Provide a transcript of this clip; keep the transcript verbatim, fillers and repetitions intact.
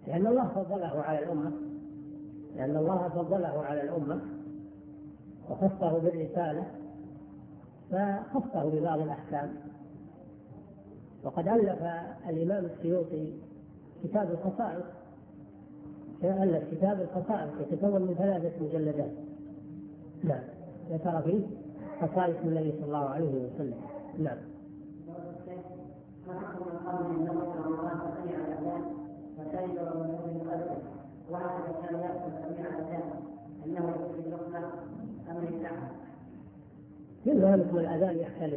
لأن الله فضله على الأمة لأن الله فضله على الأمة وخصه بالرسالة، فخصه ببعض الأحكام. وقد ألف الإمام السيوطي كتاب الخصائص، ألف كتاب الخصائص يتكون من ثلاثة مجلدات. نعم، ذكر فيه خصائص النبي صلى الله عليه وسلم. نعم. ما حكم القول ان رسول الله سمع الاذان وسيد ومؤمن قلبه، وهذا كان يأكل سميع الاذان انه يكون اللقمه ام يفتح؟ كل ذلك من الاذان يختلف